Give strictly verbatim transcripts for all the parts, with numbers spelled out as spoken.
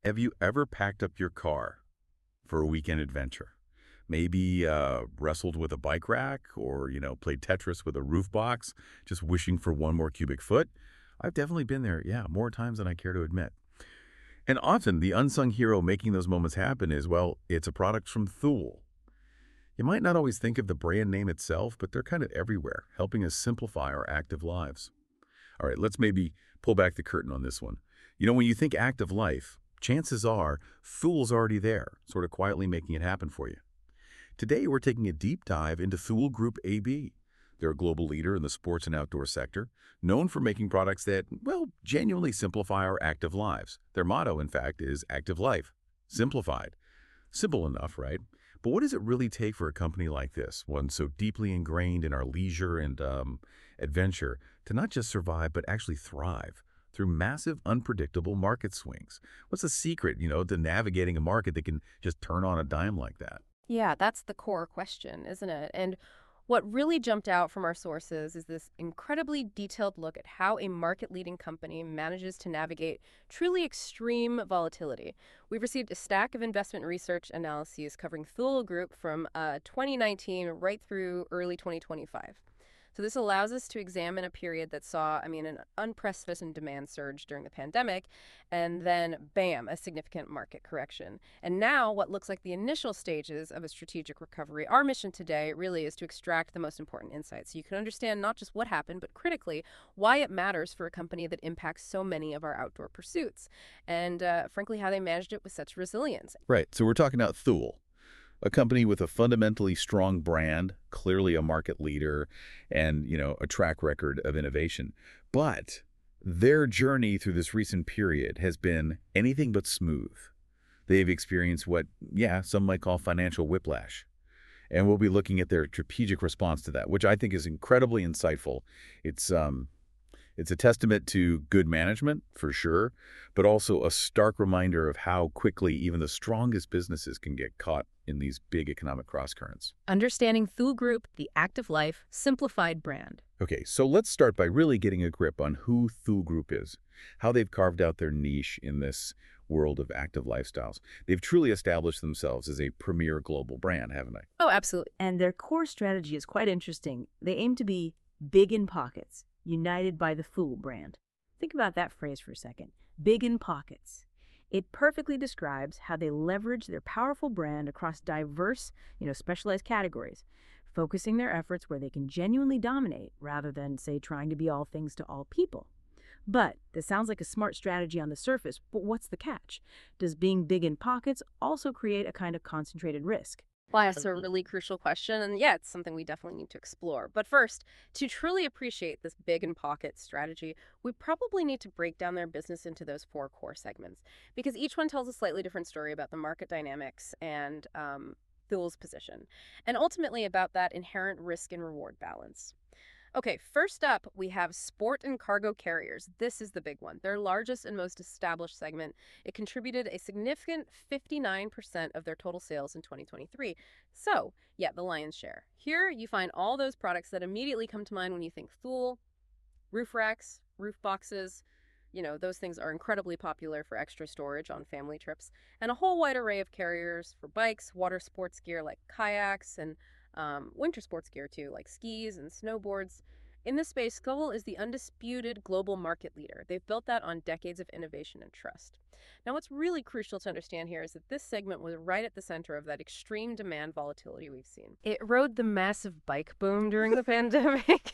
Have you ever packed up your car for a weekend adventure? Maybe uh, wrestled with a bike rack or, you know, played Tetris with a roof box, just wishing for one more cubic foot? I've definitely been there, yeah, more times than I care to admit. And often the unsung hero making those moments happen is, well, it's a product from Thule. You might not always think of the brand name itself, but they're kind of everywhere, helping us simplify our active lives. All right, let's maybe pull back the curtain on this one. You know, when you think active life, chances are Thule's already there, sort of quietly making it happen for you. Today, we're taking a deep dive into Thule Group A B. They're a global leader in the sports and outdoor sector, known for making products that, well, genuinely simplify our active lives. Their motto, in fact, is Active Life, Simplified. Simple enough, right? But what does it really take for a company like this, one so deeply ingrained in our leisure and um, adventure, to not just survive, but actually thrive through massive, unpredictable market swings? What's the secret, you know, to navigating a market that can just turn on a dime like that? Yeah, that's the core question, isn't it? And what really jumped out from our sources is this incredibly detailed look at how a market-leading company manages to navigate truly extreme volatility. We've received a stack of investment research analyses covering Thule Group from uh, twenty nineteen right through early twenty twenty-five. So this allows us to examine a period that saw, I mean, an unprecedented demand surge during the pandemic, and then, bam, a significant market correction. And now, what looks like the initial stages of a strategic recovery. Our mission today really is to extract the most important insights so you can understand not just what happened, but critically, why it matters for a company that impacts so many of our outdoor pursuits, and uh, frankly, how they managed it with such resilience. Right, so we're talking about Thule, a company with a fundamentally strong brand, clearly a market leader, and, you know, a track record of innovation. But their journey through this recent period has been anything but smooth. They've experienced what, yeah, some might call financial whiplash. And we'll be looking at their strategic response to that, which I think is incredibly insightful. It's um, it's a testament to good management, for sure, but also a stark reminder of how quickly even the strongest businesses can get caught in these big economic crosscurrents. Understanding Thule Group, the active life, simplified brand. Okay, so let's start by really getting a grip on who Thule Group is, how they've carved out their niche in this world of active lifestyles. They've truly established themselves as a premier global brand, haven't they? Oh, absolutely. And their core strategy is quite interesting. They aim to be big in pockets, united by the Thule brand. Think about that phrase for a second. Big in pockets. It perfectly describes how they leverage their powerful brand across diverse, you know, specialized categories, focusing their efforts where they can genuinely dominate rather than, say, trying to be all things to all people. But this sounds like a smart strategy on the surface, but what's the catch? Does being big in pockets also create a kind of concentrated risk? Well, that's a really crucial question, and yeah, it's something we definitely need to explore. But first, to truly appreciate this big in pocket strategy, we probably need to break down their business into those four core segments, because each one tells a slightly different story about the market dynamics and um, Thule's position, and ultimately about that inherent risk and reward balance. Okay, first up, we have sport and cargo carriers. This is the big one, their largest and most established segment. It contributed a significant fifty-nine percent of their total sales in twenty twenty-three. So, yeah, the lion's share. Here, you find all those products that immediately come to mind when you think Thule, roof racks, roof boxes. You know, those things are incredibly popular for extra storage on family trips, and a whole wide array of carriers for bikes, water sports gear like kayaks, and um, winter sports gear too, like skis and snowboards. In this space, Thule is the undisputed global market leader. They've built that on decades of innovation and trust. Now, what's really crucial to understand here is that this segment was right at the center of that extreme demand volatility we've seen. It rode the massive bike boom during the pandemic.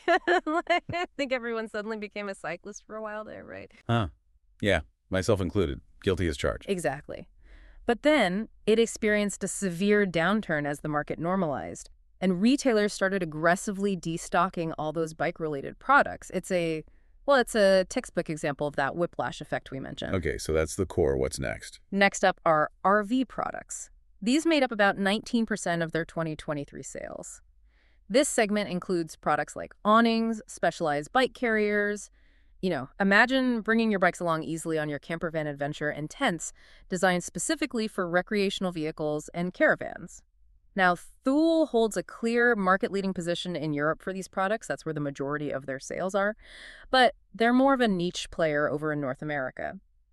I think everyone suddenly became a cyclist for a while there, right? Huh. Yeah, myself included. Guilty as charged. Exactly. But then it experienced a severe downturn as the market normalized, and retailers started aggressively destocking all those bike-related products. It's a, well, it's a textbook example of that whiplash effect we mentioned. Okay, so that's the core. What's next? Next up are R V products. These made up about nineteen percent of their twenty twenty-three sales. This segment includes products like awnings, specialized bike carriers. You know, imagine bringing your bikes along easily on your camper van adventure, and tents designed specifically for recreational vehicles and caravans. Now, Thule holds a clear market-leading position in Europe for these products. That's where the majority of their sales are. But they're more of a niche player over in North America.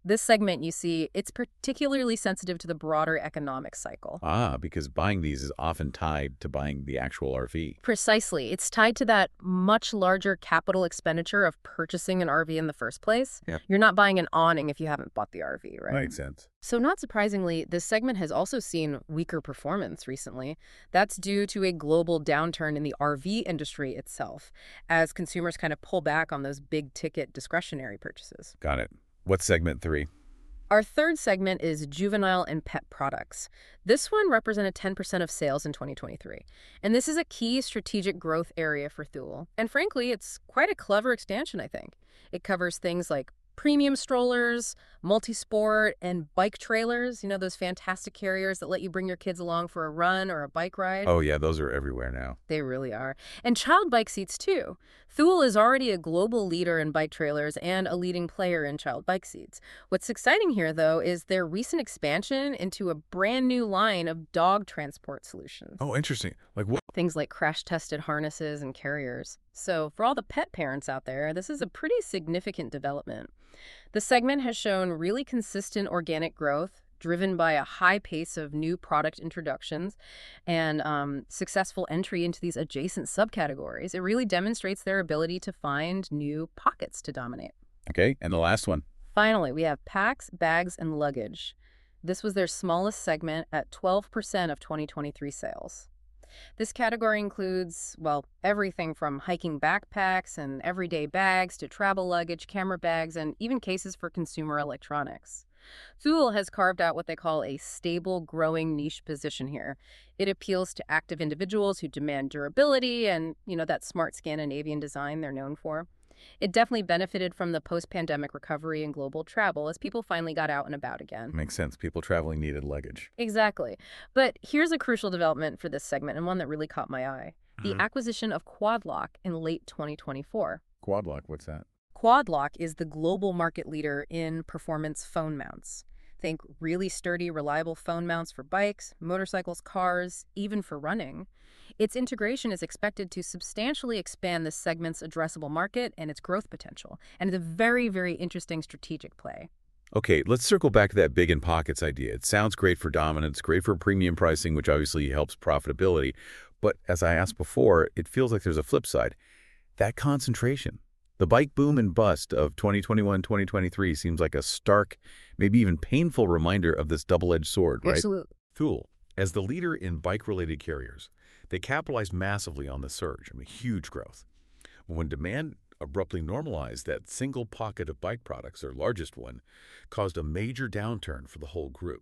This segment, you see, it's particularly sensitive to the broader economic cycle. Ah, because buying these is often tied to buying the actual R V. Precisely. It's tied to that much larger capital expenditure of purchasing an R V in the first place. Yep. You're not buying an awning if you haven't bought the R V, right? Makes sense. So not surprisingly, this segment has also seen weaker performance recently. That's due to a global downturn in the R V industry itself, as consumers kind of pull back on those big-ticket discretionary purchases. Got it. What's segment three? Our third segment is juvenile and pet products. This one represented ten percent of sales in twenty twenty-three. And this is a key strategic growth area for Thule. And frankly, it's quite a clever expansion, I think. It covers things like premium strollers, multi-sport, and bike trailers. You know, those fantastic carriers that let you bring your kids along for a run or a bike ride? Oh, yeah, those are everywhere now. They really are. And child bike seats, too. Thule is already a global leader in bike trailers and a leading player in child bike seats. What's exciting here, though, is their recent expansion into a brand new line of dog transport solutions. Oh, interesting. Like what? Things like crash-tested harnesses and carriers. So for all the pet parents out there, this is a pretty significant development. The segment has shown really consistent organic growth, driven by a high pace of new product introductions and um, successful entry into these adjacent subcategories. It really demonstrates their ability to find new pockets to dominate. Okay, and the last one. Finally, we have packs, bags, and luggage. This was their smallest segment at twelve percent of twenty twenty-three sales. This category includes, well, everything from hiking backpacks and everyday bags to travel luggage, camera bags, and even cases for consumer electronics. Thule has carved out what they call a stable, growing niche position here. It appeals to active individuals who demand durability and, you know, that smart Scandinavian design they're known for. It definitely benefited from the post-pandemic recovery in global travel as people finally got out and about again. Makes sense. People traveling needed luggage. Exactly. But here's a crucial development for this segment and one that really caught my eye. The Mhm. acquisition of Quad Lock in late twenty twenty-four. Quad lock, what's that? Quad Lock is the global market leader in performance phone mounts. Think really sturdy, reliable phone mounts for bikes, motorcycles, cars, even for running. Its integration is expected to substantially expand this segment's addressable market and its growth potential. And it's a very, very interesting strategic play. Okay, let's circle back to that big in pockets idea. It sounds great for dominance, great for premium pricing, which obviously helps profitability. But as I asked before, it feels like there's a flip side. That concentration. The bike boom and bust of twenty twenty-one twenty twenty-three seems like a stark, maybe even painful reminder of this double-edged sword, right? Absolutely. Thule, as the leader in bike-related carriers, they capitalized massively on the surge. I mean, huge growth. When demand abruptly normalized, that single pocket of bike products, their largest one, caused a major downturn for the whole group.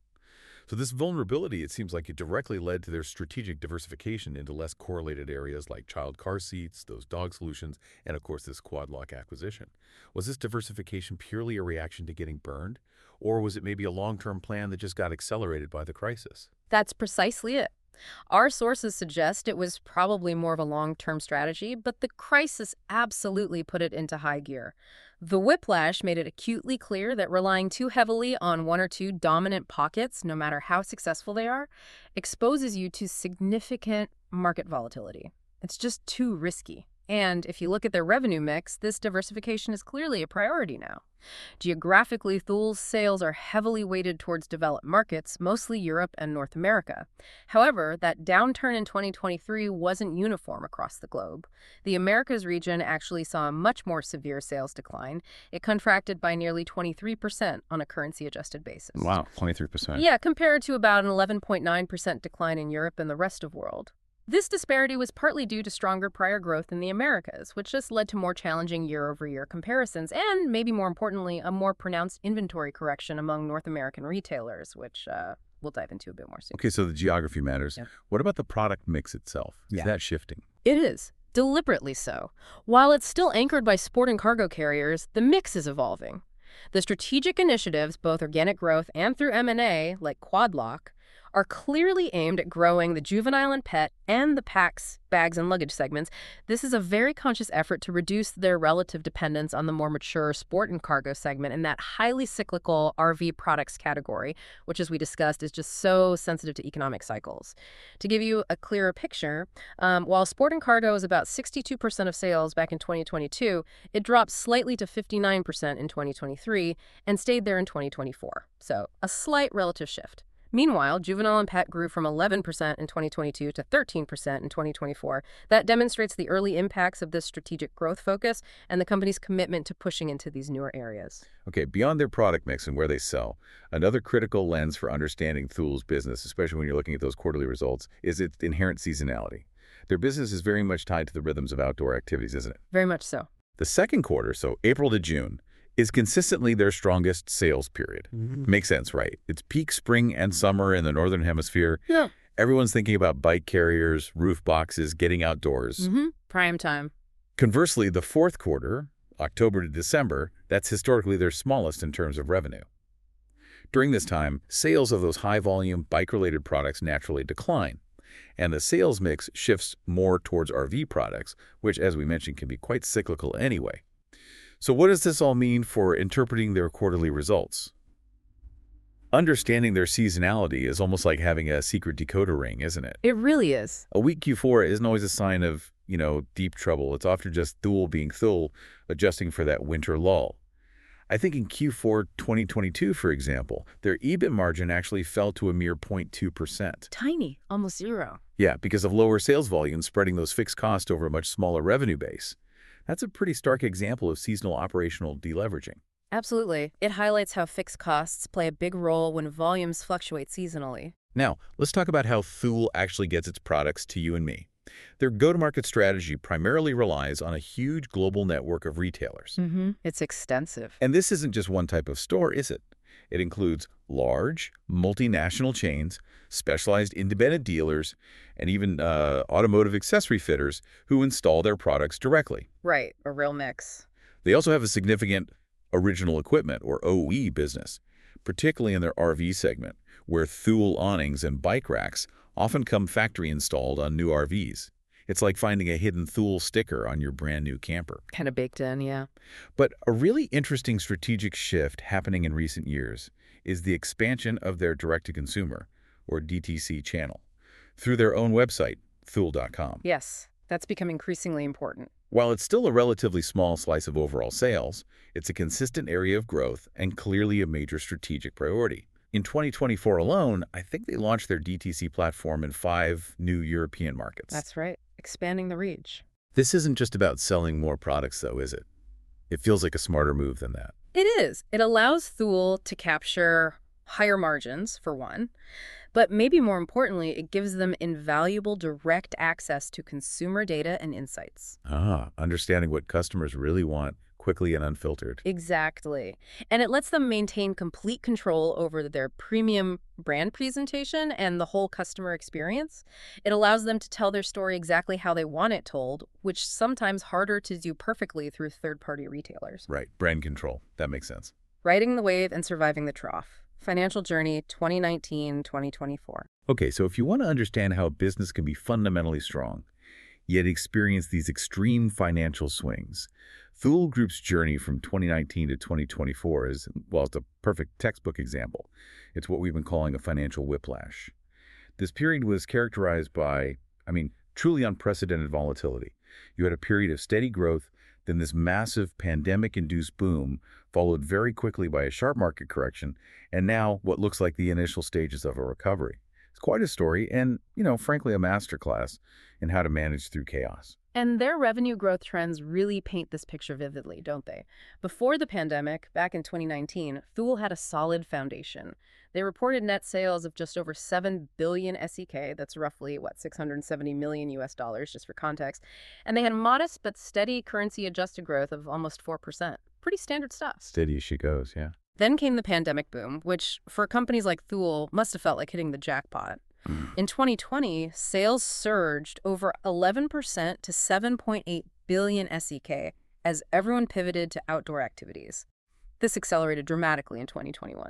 So this vulnerability, it seems like it directly led to their strategic diversification into less correlated areas like child car seats, those dog solutions, and of course this Quad Lock acquisition. Was this diversification purely a reaction to getting burned? Or was it maybe a long-term plan that just got accelerated by the crisis? That's precisely it. Our sources suggest it was probably more of a long-term strategy, but the crisis absolutely put it into high gear. The whiplash made it acutely clear that relying too heavily on one or two dominant pockets, no matter how successful they are, exposes you to significant market volatility. It's just too risky. And if you look at their revenue mix, this diversification is clearly a priority now. Geographically, Thule's sales are heavily weighted towards developed markets, mostly Europe and North America. However, that downturn in twenty twenty-three wasn't uniform across the globe. The Americas region actually saw a much more severe sales decline. It contracted by nearly twenty-three percent on a currency-adjusted basis. Wow, twenty-three percent. Yeah, compared to about an eleven point nine percent decline in Europe and the rest of the world. This disparity was partly due to stronger prior growth in the Americas, which just led to more challenging year-over-year comparisons and, maybe more importantly, a more pronounced inventory correction among North American retailers, which uh, we'll dive into a bit more soon. Okay, so the geography matters. Yeah. What about the product mix itself? Is Yeah. that shifting? It is, deliberately so. While it's still anchored by sport and cargo carriers, the mix is evolving. The strategic initiatives, both organic growth and through M and A, like Quad Lock, are clearly aimed at growing the juvenile and pet and the packs, bags, and luggage segments. This is a very conscious effort to reduce their relative dependence on the more mature sport and cargo segment in that highly cyclical R V products category, which, as we discussed, is just so sensitive to economic cycles. To give you a clearer picture, um, while sport and cargo was about sixty-two percent of sales back in twenty twenty-two, it dropped slightly to fifty-nine percent in twenty twenty-three and stayed there in twenty twenty-four. So a slight relative shift. Meanwhile, juvenile and pet grew from eleven percent in twenty twenty-two to thirteen percent in twenty twenty-four. That demonstrates the early impacts of this strategic growth focus and the company's commitment to pushing into these newer areas. Okay, beyond their product mix and where they sell, another critical lens for understanding Thul's business, especially when you're looking at those quarterly results, is its inherent seasonality. Their business is very much tied to the rhythms of outdoor activities, isn't it? Very much so. The second quarter, so April to June, is consistently their strongest sales period. Mm-hmm. Makes sense, right? It's peak spring and summer in the Northern Hemisphere. Yeah. Everyone's thinking about bike carriers, roof boxes, getting outdoors. Mm-hmm. Prime time. Conversely, the fourth quarter, October to December, that's historically their smallest in terms of revenue. During this time, sales of those high-volume bike-related products naturally decline, and the sales mix shifts more towards R V products, which, as we mentioned, can be quite cyclical anyway. So what does this all mean for interpreting their quarterly results? Understanding their seasonality is almost like having a secret decoder ring, isn't it? It really is. A weak Q four isn't always a sign of, you know, deep trouble. It's often just Thul being Thul, adjusting for that winter lull. I think in Q four twenty twenty-two, for example, their E B I T margin actually fell to a mere zero point two percent. Tiny, almost zero. Yeah, because of lower sales volume spreading those fixed costs over a much smaller revenue base. That's a pretty stark example of seasonal operational deleveraging. Absolutely. It highlights how fixed costs play a big role when volumes fluctuate seasonally. Now, let's talk about how Thul actually gets its products to you and me. Their go-to-market strategy primarily relies on a huge global network of retailers. Mm-hmm. It's extensive. And this isn't just one type of store, is it? It includes large, multinational chains, specialized independent dealers, and even uh, automotive accessory fitters who install their products directly. Right, a real mix. They also have a significant original equipment, or O E, business, particularly in their R V segment, where Thul awnings and bike racks often come factory installed on new R Vs. It's like finding a hidden Thul sticker on your brand new camper. Kind of baked in, yeah. But a really interesting strategic shift happening in recent years is the expansion of their direct-to-consumer, or D T C, channel, through their own website, thul dot com. Yes, that's become increasingly important. While it's still a relatively small slice of overall sales, it's a consistent area of growth and clearly a major strategic priority. In twenty twenty-four alone, I think they launched their D T C platform in five new European markets. That's right, expanding the reach. This isn't just about selling more products, though, is it? It feels like a smarter move than that. It is. It allows Thul to capture higher margins, for one, but maybe more importantly, it gives them invaluable direct access to consumer data and insights. Ah, understanding what customers really want quickly and unfiltered. Exactly. And it lets them maintain complete control over their premium brand presentation and the whole customer experience. It allows them to tell their story exactly how they want it told, which is sometimes harder to do perfectly through third-party retailers. Right, brand control. That makes sense. Riding the wave and surviving the trough. Financial Journey twenty nineteen to twenty twenty-four. Okay, so if you want to understand how a business can be fundamentally strong, yet experience these extreme financial swings, Thul Group's journey from twenty nineteen to twenty twenty-four is, well, it's a perfect textbook example. It's what we've been calling a financial whiplash. This period was characterized by, I mean, truly unprecedented volatility. You had a period of steady growth, then this massive pandemic-induced boom, followed very quickly by a sharp market correction, and now what looks like the initial stages of a recovery. It's quite a story and, you know, frankly, a masterclass in how to manage through chaos. And their revenue growth trends really paint this picture vividly, don't they? Before the pandemic, back in twenty nineteen, Thul had a solid foundation. They reported net sales of just over seven billion S E K, that's roughly, what, six hundred seventy million U S dollars, just for context. And they had modest but steady currency-adjusted growth of almost four percent. Pretty standard stuff. Steady as she goes, yeah. Then came the pandemic boom, which, for companies like Thul, must have felt like hitting the jackpot. In twenty twenty, sales surged over eleven percent to seven point eight billion S E K as everyone pivoted to outdoor activities. This accelerated dramatically in twenty twenty-one.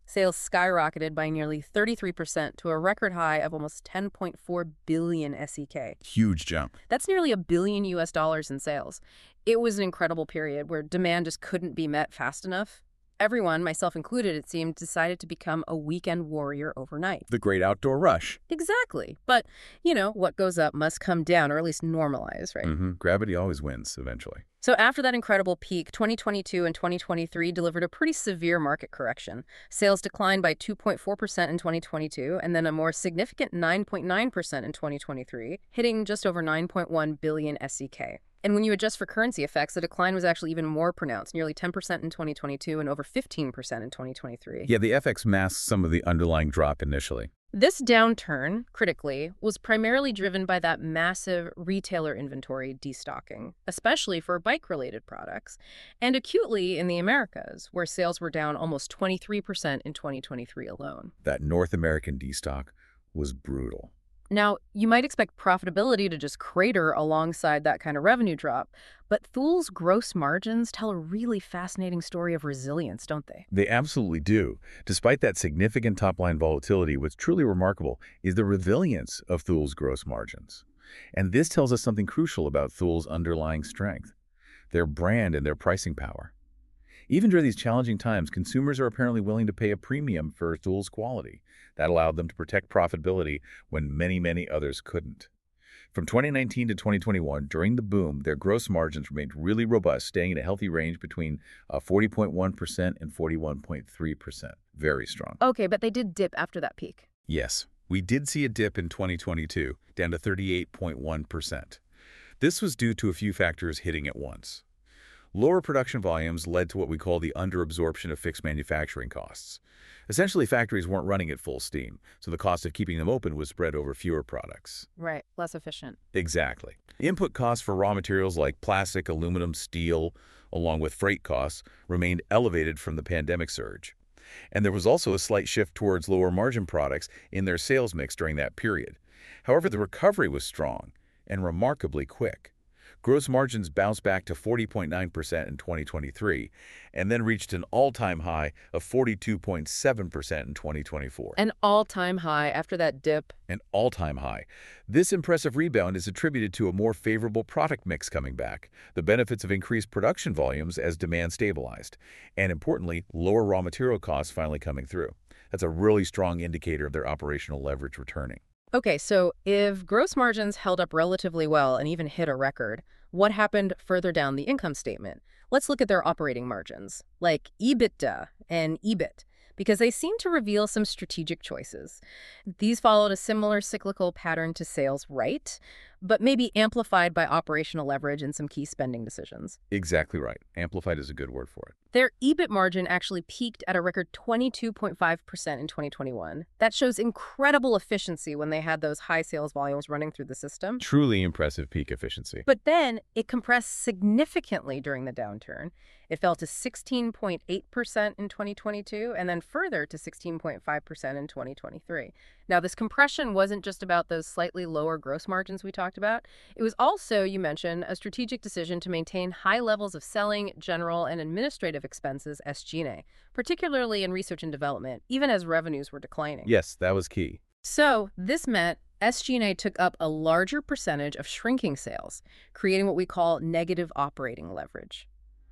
Sales skyrocketed by nearly thirty-three percent to a record high of almost ten point four billion S E K. Huge jump. That's nearly a billion U S dollars in sales. It was an incredible period where demand just couldn't be met fast enough. Everyone, myself included, it seemed, decided to become a weekend warrior overnight. The great outdoor rush. Exactly. But, you know, what goes up must come down, or at least normalize, right? Mm-hmm. Gravity always wins, eventually. So after that incredible peak, twenty twenty-two and twenty twenty-three delivered a pretty severe market correction. Sales declined by two point four percent in twenty twenty-two, and then a more significant nine point nine percent in twenty twenty-three, hitting just over nine point one billion S E K. And when you adjust for currency effects, the decline was actually even more pronounced, nearly ten percent in twenty twenty-two and over fifteen percent in twenty twenty-three. Yeah, the F X masks some of the underlying drop initially. This downturn, critically, was primarily driven by that massive retailer inventory destocking, especially for bike-related products, and acutely in the Americas, where sales were down almost twenty-three percent in twenty twenty-three alone. That North American destock was brutal. Now, you might expect profitability to just crater alongside that kind of revenue drop, but Thul's gross margins tell a really fascinating story of resilience, don't they? They absolutely do. Despite that significant top-line volatility, what's truly remarkable is the resilience of Thul's gross margins. And this tells us something crucial about Thul's underlying strength, their brand and their pricing power. Even during these challenging times, consumers are apparently willing to pay a premium for Thul's quality. That allowed them to protect profitability when many, many others couldn't. From twenty nineteen to twenty twenty-one, during the boom, their gross margins remained really robust, staying in a healthy range between uh, forty point one percent and forty-one point three percent. Very strong. Okay, but they did dip after that peak. Yes, we did see a dip in twenty twenty-two, down to thirty-eight point one percent. This was due to a few factors hitting at once. Lower production volumes led to what we call the underabsorption of fixed manufacturing costs. Essentially, factories weren't running at full steam, so the cost of keeping them open was spread over fewer products. Right, less efficient. Exactly. Input costs for raw materials like plastic, aluminum, steel, along with freight costs, remained elevated from the pandemic surge. And there was also a slight shift towards lower margin products in their sales mix during that period. However, the recovery was strong and remarkably quick. Gross margins bounced back to forty point nine percent in twenty twenty-three and then reached an all-time high of forty-two point seven percent in twenty twenty-four. An all-time high after that dip. An all-time high. This impressive rebound is attributed to a more favorable product mix coming back, the benefits of increased production volumes as demand stabilized, and importantly, lower raw material costs finally coming through. That's a really strong indicator of their operational leverage returning. Okay, so if gross margins held up relatively well and even hit a record, what happened further down the income statement? Let's look at their operating margins, like EBITDA and EBIT, because they seem to reveal some strategic choices. These followed a similar cyclical pattern to sales, right? But maybe amplified by operational leverage and some key spending decisions. Exactly right. Amplified is a good word for it. Their EBIT margin actually peaked at a record twenty-two point five percent in twenty twenty-one. That shows incredible efficiency when they had those high sales volumes running through the system. Truly impressive peak efficiency. But then it compressed significantly during the downturn. It fell to sixteen point eight percent in twenty twenty-two and then further to sixteen point five percent in twenty twenty-three. Now, this compression wasn't just about those slightly lower gross margins we talked about. It was also, you mentioned, a strategic decision to maintain high levels of selling, general, and administrative expenses, S G and A, particularly in research and development, even as revenues were declining. Yes, that was key. So this meant S G and A took up a larger percentage of shrinking sales, creating what we call negative operating leverage.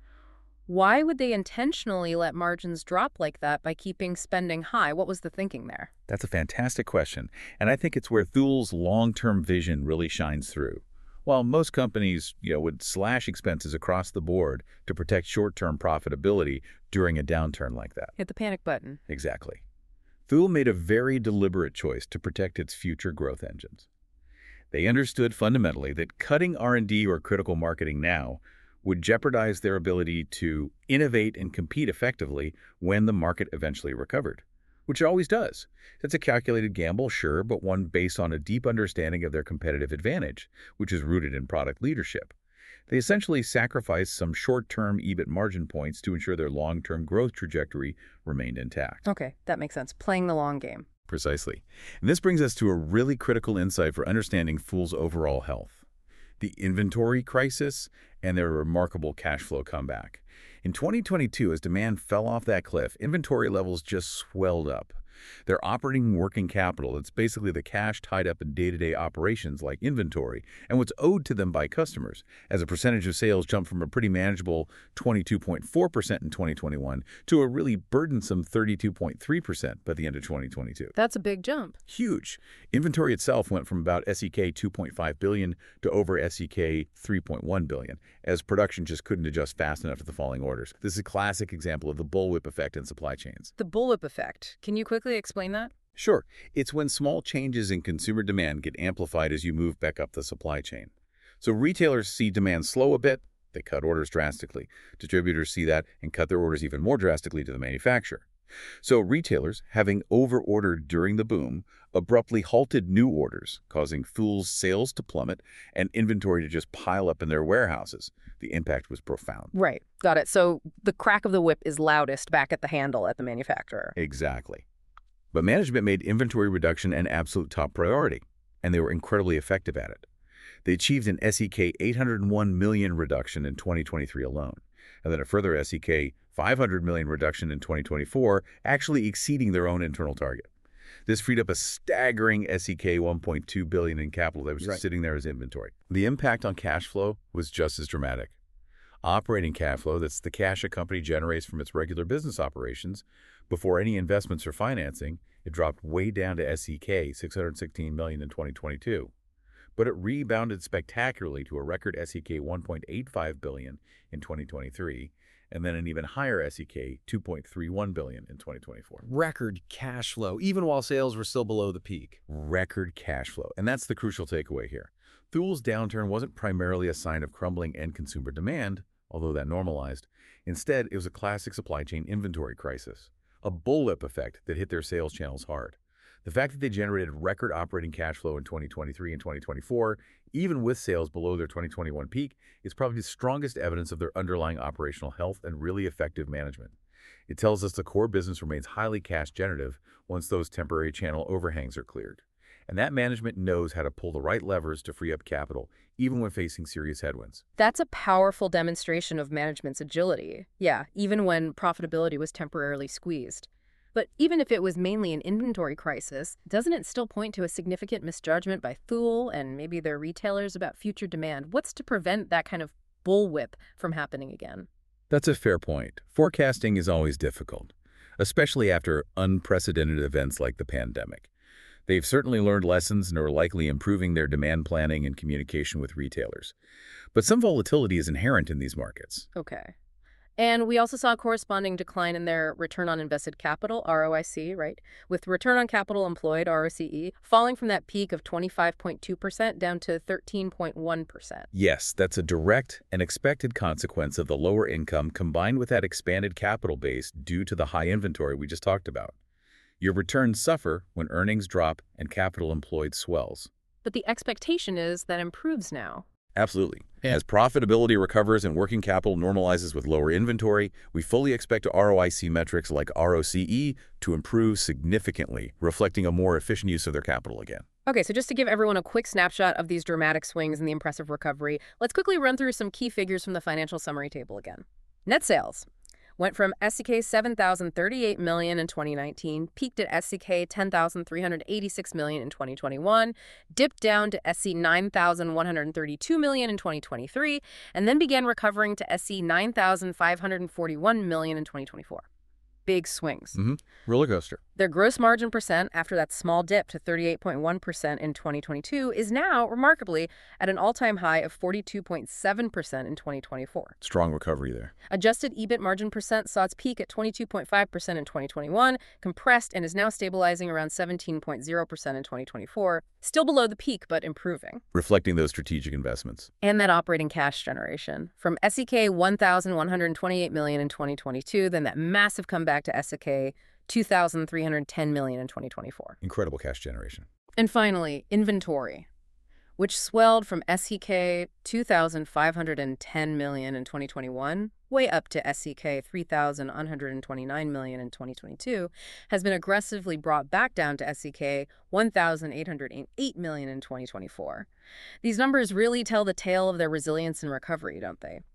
Why would they intentionally let margins drop like that by keeping spending high? What was the thinking there? That's a fantastic question, and I think it's where Thul's long-term vision really shines through. While most companies, you know, would slash expenses across the board to protect short-term profitability during a downturn like that. Hit the panic button. Exactly. Thul made a very deliberate choice to protect its future growth engines. They understood fundamentally that cutting R and D or critical marketing now would jeopardize their ability to innovate and compete effectively when the market eventually recovered, which it always does. It's a calculated gamble, sure, but one based on a deep understanding of their competitive advantage, which is rooted in product leadership. They essentially sacrificed some short-term EBIT margin points to ensure their long-term growth trajectory remained intact. Okay, that makes sense. Playing the long game. Precisely. And this brings us to a really critical insight for understanding Thul's overall health: the inventory crisis and their remarkable cash flow comeback. In twenty twenty-two, as demand fell off that cliff, inventory levels just swelled up. Their operating working capital, it's basically the cash tied up in day-to-day operations like inventory and what's owed to them by customers, as a percentage of sales jumped from a pretty manageable twenty-two point four percent in twenty twenty-one to a really burdensome thirty-two point three percent by the end of twenty twenty-two. That's a big jump. Huge. Inventory itself went from about S E K two point five billion dollars to over S E K three point one billion dollars, as production just couldn't adjust fast enough to the falling orders. This is a classic example of the bullwhip effect in supply chains. The bullwhip effect. Can you quickly explain that? Sure. It's when small changes in consumer demand get amplified as you move back up the supply chain. So retailers see demand slow a bit, they cut orders drastically. Distributors see that and cut their orders even more drastically to the manufacturer. So retailers, having over-ordered during the boom, abruptly halted new orders, causing Fool's sales to plummet and inventory to just pile up in their warehouses. The impact was profound. Right. Got it. So the crack of the whip is loudest back at the handle at the manufacturer. Exactly. But management made inventory reduction an absolute top priority, and they were incredibly effective at it. They achieved an S E K eight hundred one million dollars reduction in twenty twenty-three alone, and then a further S E K five hundred million dollars reduction in twenty twenty-four, actually exceeding their own internal target. This freed up a staggering S E K one point two billion dollars in capital that was just Right. sitting there as inventory. The impact on cash flow was just as dramatic. Operating cash flow, that's the cash a company generates from its regular business operations, before any investments or financing, it dropped way down to S E K six hundred sixteen million dollars in twenty twenty-two. But it rebounded spectacularly to a record S E K one point eight five billion dollars in twenty twenty-three, and then an even higher S E K two point three one billion dollars in twenty twenty-four. Record cash flow, even while sales were still below the peak. Record cash flow. And that's the crucial takeaway here. Thul's downturn wasn't primarily a sign of crumbling end consumer demand, although that normalized. Instead, it was a classic supply chain inventory crisis, a bullwhip effect that hit their sales channels hard. The fact that they generated record operating cash flow in twenty twenty-three and twenty twenty-four, even with sales below their twenty twenty-one peak, is probably the strongest evidence of their underlying operational health and really effective management. It tells us the core business remains highly cash generative once those temporary channel overhangs are cleared. And that management knows how to pull the right levers to free up capital, even when facing serious headwinds. That's a powerful demonstration of management's agility. Yeah, even when profitability was temporarily squeezed. But even if it was mainly an inventory crisis, doesn't it still point to a significant misjudgment by Thule and maybe their retailers about future demand? What's to prevent that kind of bullwhip from happening again? That's a fair point. Forecasting is always difficult, especially after unprecedented events like the pandemic. They've certainly learned lessons and are likely improving their demand planning and communication with retailers. But some volatility is inherent in these markets. Okay. And we also saw a corresponding decline in their return on invested capital, R O I C, right? With return on capital employed, R O C E, falling from that peak of twenty-five point two percent down to thirteen point one percent. Yes, that's a direct and expected consequence of the lower income combined with that expanded capital base due to the high inventory we just talked about. Your returns suffer when earnings drop and capital employed swells. But the expectation is that improves now. Absolutely. Yeah. As profitability recovers and working capital normalizes with lower inventory, we fully expect R O I C metrics like R O C E to improve significantly, reflecting a more efficient use of their capital again. Okay, so just to give everyone a quick snapshot of these dramatic swings in the impressive recovery, let's quickly run through some key figures from the financial summary table again. Net sales went from S E K seven thousand thirty-eight million dollars in twenty nineteen, peaked at S E K ten thousand three hundred eighty-six million dollars in twenty twenty-one, dipped down to S E nine thousand one hundred thirty-two million dollars in twenty twenty-three, and then began recovering to S E nine thousand five hundred forty-one million dollars in twenty twenty-four. Big swings. Mm-hmm. Roller coaster. Their gross margin percent, after that small dip to thirty-eight point one percent in twenty twenty-two, is now, remarkably, at an all-time high of forty-two point seven percent in twenty twenty-four. Strong recovery there. Adjusted E B I T margin percent saw its peak at twenty-two point five percent in twenty twenty-one, compressed and is now stabilizing around seventeen point zero percent in twenty twenty-four, still below the peak but improving. Reflecting those strategic investments. And that operating cash generation. From S E K one thousand one hundred twenty-eight million dollars in twenty twenty-two, then that massive comeback to S E K two thousand three hundred ten million dollars in twenty twenty-four. Incredible cash generation. And finally, inventory, which swelled from S E K two thousand five hundred ten million dollars in twenty twenty-one, way up to S E K three thousand one hundred twenty-nine million dollars in twenty twenty-two, has been aggressively brought back down to S E K one thousand eight hundred eight million dollars in twenty twenty-four. These numbers really tell the tale of their resilience and recovery, don't they?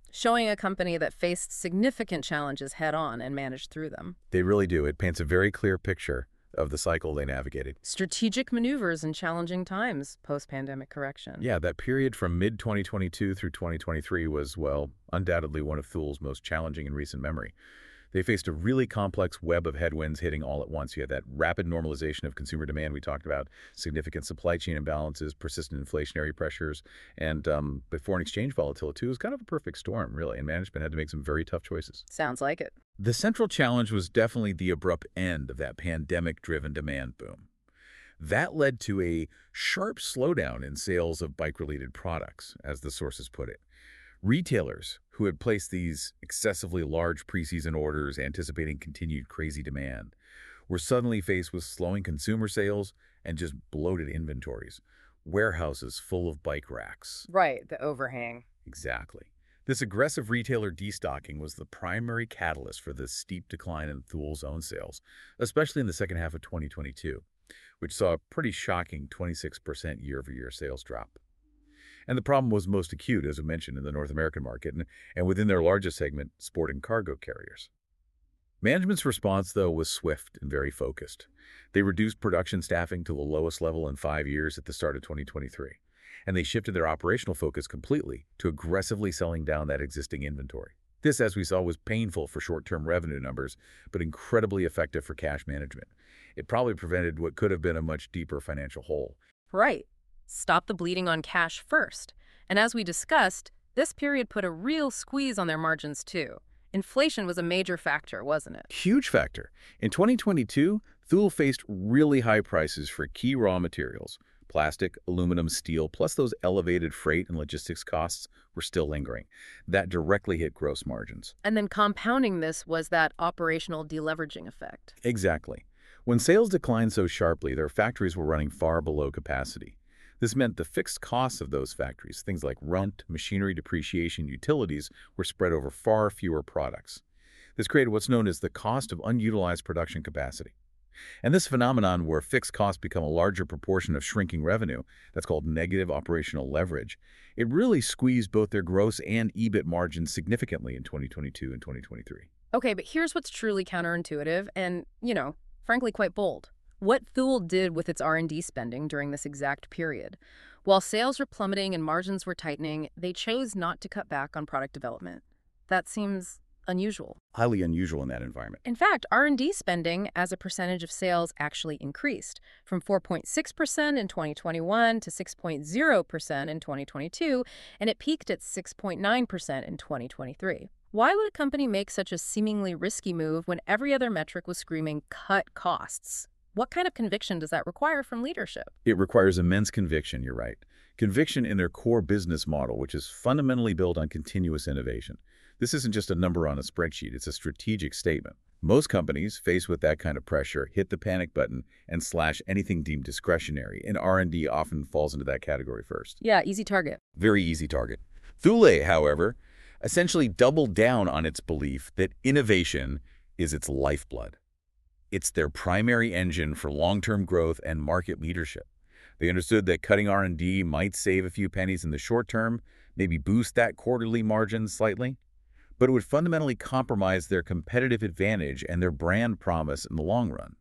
Showing a company that faced significant challenges head-on and managed through them. They really do. It paints a very clear picture of the cycle they navigated. Strategic maneuvers in challenging times, post-pandemic correction. Yeah, that period from mid twenty twenty-two through twenty twenty-three was, well, undoubtedly one of Thul's most challenging in recent memory. They faced a really complex web of headwinds hitting all at once. You had that rapid normalization of consumer demand we talked about, significant supply chain imbalances, persistent inflationary pressures, and um, the foreign exchange volatility too was kind of a perfect storm, really, and management had to make some very tough choices. Sounds like it. The central challenge was definitely the abrupt end of that pandemic-driven demand boom. That led to a sharp slowdown in sales of bike-related products, as the sources put it. Retailers who had placed these excessively large preseason orders anticipating continued crazy demand were suddenly faced with slowing consumer sales and just bloated inventories, warehouses full of bike racks. Right, the overhang. Exactly. This aggressive retailer destocking was the primary catalyst for this steep decline in Thul's own sales, especially in the second half of twenty twenty-two, which saw a pretty shocking twenty-six percent year-over-year sales drop. And the problem was most acute, as I mentioned, in the North American market and, and within their largest segment, sport and cargo carriers. Management's response, though, was swift and very focused. They reduced production staffing to the lowest level in five years at the start of twenty twenty-three, and they shifted their operational focus completely to aggressively selling down that existing inventory. This, as we saw, was painful for short-term revenue numbers, but incredibly effective for cash management. It probably prevented what could have been a much deeper financial hole. Right. Stop the bleeding on cash first. And as we discussed, this period put a real squeeze on their margins too. Inflation was a major factor, wasn't it? Huge factor. In twenty twenty-two, Thul faced really high prices for key raw materials. Plastic, aluminum, steel, plus those elevated freight and logistics costs were still lingering. That directly hit gross margins. And then compounding this was that operational deleveraging effect. Exactly. When sales declined so sharply, their factories were running far below capacity. This meant the fixed costs of those factories, things like rent, machinery depreciation, utilities, were spread over far fewer products. This created what's known as the cost of unutilized production capacity. And this phenomenon where fixed costs become a larger proportion of shrinking revenue, that's called negative operational leverage, it really squeezed both their gross and E B I T margins significantly in twenty twenty-two and twenty twenty-three. Okay, but here's what's truly counterintuitive and, you know, frankly quite bold. What Thul did with its R and D spending during this exact period. While sales were plummeting and margins were tightening, they chose not to cut back on product development. That seems unusual. Highly unusual in that environment. In fact, R and D spending as a percentage of sales actually increased from four point six percent in twenty twenty-one to six point zero percent in twenty twenty-two, and it peaked at six point nine percent in twenty twenty-three. Why would a company make such a seemingly risky move when every other metric was screaming cut costs? What kind of conviction does that require from leadership? It requires immense conviction, you're right. Conviction in their core business model, which is fundamentally built on continuous innovation. This isn't just a number on a spreadsheet, it's a strategic statement. Most companies, faced with that kind of pressure, hit the panic button and slash anything deemed discretionary, and R and D often falls into that category first. Yeah, easy target. Very easy target. Thule, however, essentially doubled down on its belief that innovation is its lifeblood. It's their primary engine for long-term growth and market leadership. They understood that cutting R and D might save a few pennies in the short term, maybe boost that quarterly margin slightly, but it would fundamentally compromise their competitive advantage and their brand promise in the long run.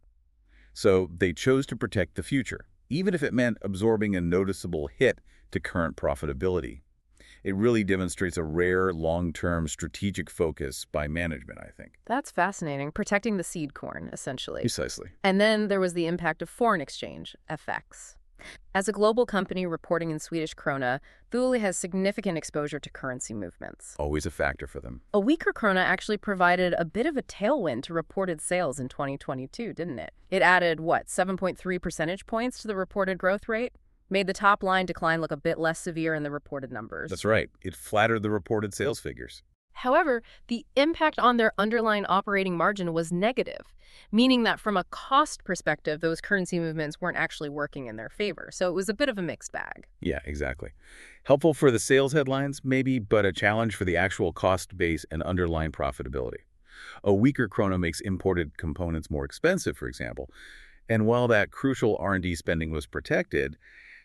So they chose to protect the future, even if it meant absorbing a noticeable hit to current profitability. It really demonstrates a rare, long-term strategic focus by management, I think. That's fascinating. Protecting the seed corn, essentially. Precisely. And then there was the impact of foreign exchange, F X. As a global company reporting in Swedish krona, Thule has significant exposure to currency movements. Always a factor for them. A weaker krona actually provided a bit of a tailwind to reported sales in twenty twenty-two, didn't it? It added, what, seven point three percentage points to the reported growth rate? Made the top line decline look a bit less severe in the reported numbers. That's right. It flattered the reported sales figures. However, the impact on their underlying operating margin was negative, meaning that from a cost perspective, those currency movements weren't actually working in their favor. So it was a bit of a mixed bag. Yeah, exactly. Helpful for the sales headlines, maybe, but a challenge for the actual cost base and underlying profitability. A weaker krona makes imported components more expensive, for example. And while that crucial R and D spending was protected,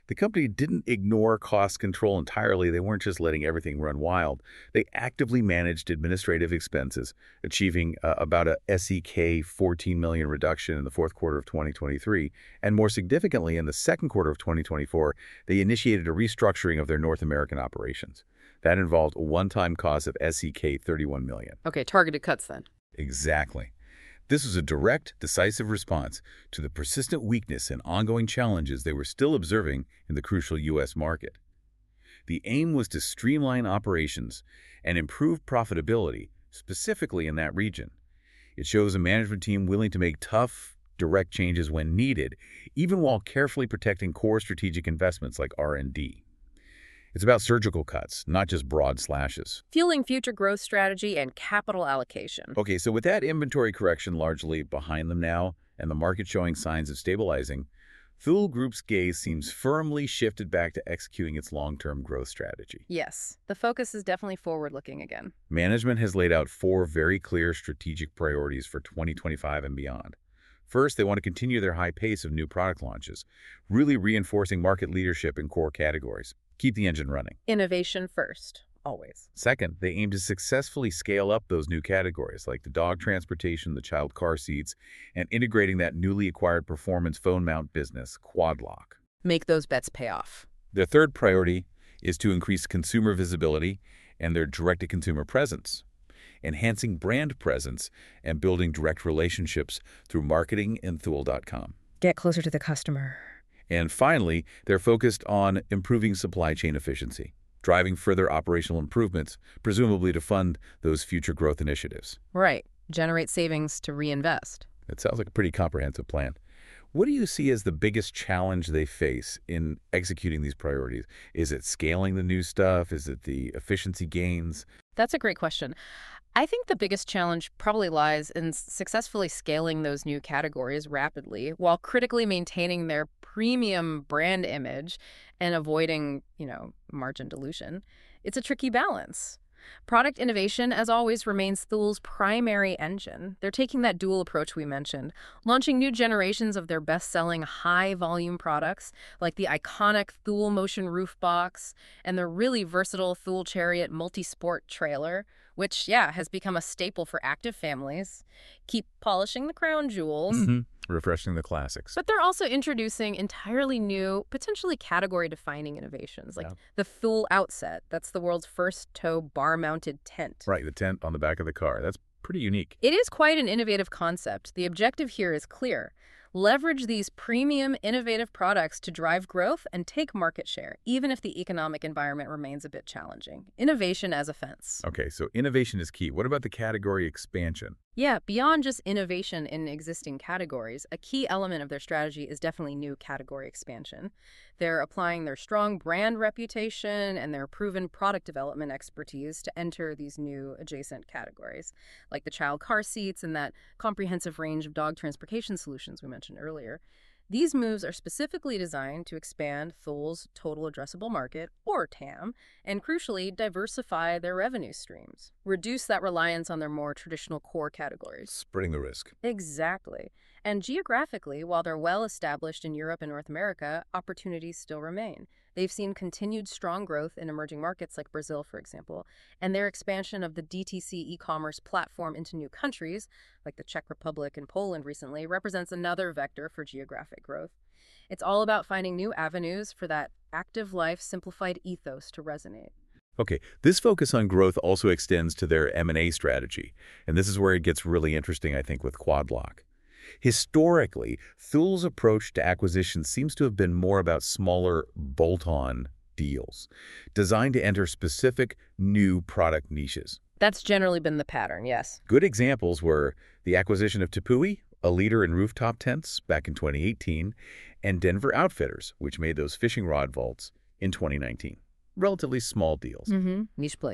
The company didn't ignore cost control entirely. They weren't just letting everything run wild. They actively managed administrative expenses, achieving uh, about a S E K fourteen million dollars reduction in the fourth quarter of twenty twenty-three. And more significantly, in the second quarter of twenty twenty-four, they initiated a restructuring of their North American operations. That involved a one-time cost of S E K thirty-one million dollars. Okay, targeted cuts then. Exactly. This was a direct, decisive response to the persistent weakness and ongoing challenges they were still observing in the crucial U S market. The aim was to streamline operations and improve profitability, specifically in that region. It shows a management team willing to make tough, direct changes when needed, even while carefully protecting core strategic investments like R and D. It's about surgical cuts, not just broad slashes. Fueling future growth strategy and capital allocation. Okay, so with that inventory correction largely behind them now and the market showing signs of stabilizing, Thule Group's gaze seems firmly shifted back to executing its long-term growth strategy. Yes, the focus is definitely forward-looking again. Management has laid out four very clear strategic priorities for twenty twenty-five and beyond. First, they want to continue their high pace of new product launches, really reinforcing market leadership in core categories. Keep the engine running. Innovation first, always. Second, they aim to successfully scale up those new categories like the dog transportation, the child car seats, and integrating that newly acquired performance phone mount business, Quad Lock. Make those bets pay off. Their third priority is to increase consumer visibility and their direct-to-consumer presence, enhancing brand presence and building direct relationships through marketing and Thule dot com. Get closer to the customer. And finally, they're focused on improving supply chain efficiency, driving further operational improvements, presumably to fund those future growth initiatives. Right. Generate savings to reinvest. It sounds like a pretty comprehensive plan. What do you see as the biggest challenge they face in executing these priorities? Is it scaling the new stuff? Is it the efficiency gains? That's a great question. I think the biggest challenge probably lies in successfully scaling those new categories rapidly while critically maintaining their premium brand image and avoiding, you know, margin dilution. It's a tricky balance. Product innovation, as always, remains Thule's primary engine. They're taking that dual approach we mentioned, launching new generations of their best-selling high-volume products like the iconic Thule Motion Roof Box and the really versatile Thule Chariot multi-sport trailer, which, yeah, has become a staple for active families. Keep polishing the crown jewels. Mm-hmm. Refreshing the classics. But they're also introducing entirely new, potentially category-defining innovations, like Yeah. the Thule Outset. That's the world's first tow bar-mounted tent. Right, the tent on the back of the car. That's pretty unique. It is quite an innovative concept. The objective here is clear. Leverage these premium, innovative products to drive growth and take market share, even if the economic environment remains a bit challenging. Innovation as a fence. Okay, so innovation is key. What about the category expansion? Yeah, beyond just innovation in existing categories, a key element of their strategy is definitely new category expansion. They're applying their strong brand reputation and their proven product development expertise to enter these new adjacent categories, like the child car seats and that comprehensive range of dog transportation solutions we mentioned earlier. These moves are specifically designed to expand Thule's total addressable market, or T A M, and crucially, diversify their revenue streams. Reduce that reliance on their more traditional core categories. Spreading the risk. Exactly. And geographically, while they're well established in Europe and North America, opportunities still remain. They've seen continued strong growth in emerging markets like Brazil, for example, and their expansion of the D T C e-commerce platform into new countries, like the Czech Republic and Poland recently, represents another vector for geographic growth. It's all about finding new avenues for that active life, simplified ethos to resonate. Okay, this focus on growth also extends to their M and A strategy, and this is where it gets really interesting, I think, with Quad Lock. Historically, Thule's approach to acquisition seems to have been more about smaller bolt-on deals, designed to enter specific new product niches. That's generally been the pattern, yes. Good examples were the acquisition of Tepui, a leader in rooftop tents, back in twenty eighteen, and Denver Outfitters, which made those fishing rod vaults in twenty nineteen. Relatively small deals. Mm-hmm. Niche plays.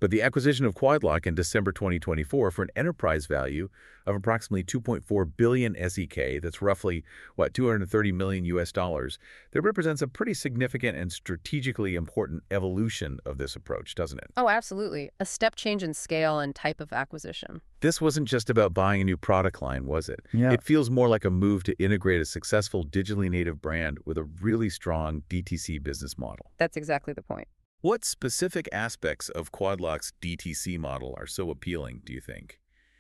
But the acquisition of Quad Lock in December twenty twenty-four for an enterprise value of approximately two point four billion S E K, that's roughly, what, two hundred thirty million U S dollars, that represents a pretty significant and strategically important evolution of this approach, doesn't it? Oh, absolutely. A step change in scale and type of acquisition. This wasn't just about buying a new product line, was it? Yeah. It feels more like a move to integrate a successful digitally native brand with a really strong D T C business model. That's exactly the point. What specific aspects of Quad Lock's D T C model are so appealing, do you think?